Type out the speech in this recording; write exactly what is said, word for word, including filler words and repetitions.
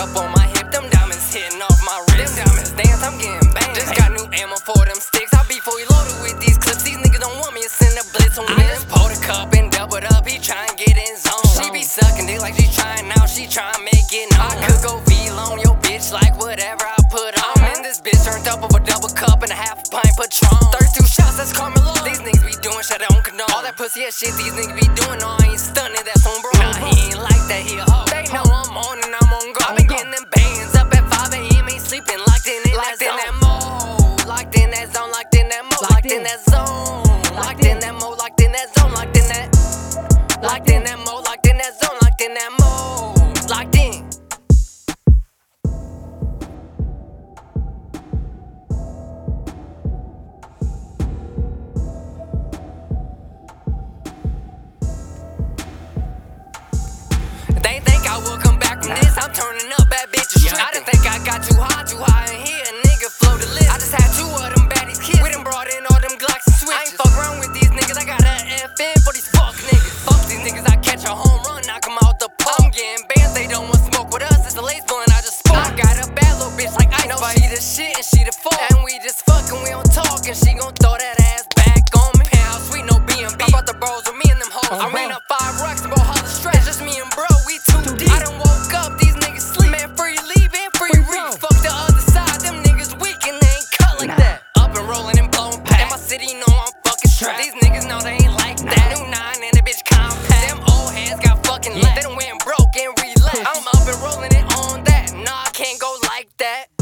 up on my hip, them diamonds hitting off my wrist. Them diamonds dance, I'm getting banged. Just got new ammo for them sticks. I be fully loaded with these clips. These niggas don't want me to send a blitz on me. I just pulled a cup and doubled up. He tryna get in zone. She be sucking dick like she trying now. She tryna make it known. I could go feel on your bitch like whatever I put on. I'm in this bitch turned up with a double cup and a half a pint Patron. thirty-two shots, that's Carmelo. These niggas be doing shit I don't condone. All that pussy ass shit these niggas be doing, no, I ain't stunning, that's on bro. Nah, he ain't like that, he a hoe. They know I'm on and I'm on go. I been getting them bands up at five A M, ain't sleeping, locked in, in locked that in that mode. Locked in that zone, locked in that mode, locked in that zone. Locked in that mode, locked in that zone, locked in that. Locked in that mode, locked in that zone, locked in that mode. Locked in. They think I will come back from this. I'm turning up bad bitches. Yeah, I didn't think I got too high, too high in here. A nigga flow the list. I just had two of them baddies kids. We done brought in all them Glocks and switches. I ain't fuck around with these niggas. I got an F N for these fuck niggas. Fuck these niggas. I catch a home run, knock them out the park. I'm getting bands. They don't want smoke with us. It's a lace blunt. I just spoke. I got a bad little bitch like I know she the shit and she the fuck. And we just fucking. We don't talk and she gon' throw that ass back on me. Penthouse sweet, no B and B. I brought the bros with me and them hoes. I ran up five rocks and bro holla stretch. Just me and bro. I done woke up, these niggas sleep. Man, free leave and free reach. Fuck the other side, them niggas weak and they ain't cut like that. Up and rolling and blowing past. In my city know I'm fucking strapped. These niggas know they ain't like that. New nine and a bitch compact. Them old heads got fucking left. They done went broke and relapsed. I'm up and rolling it on that. Nah, I can't go like that.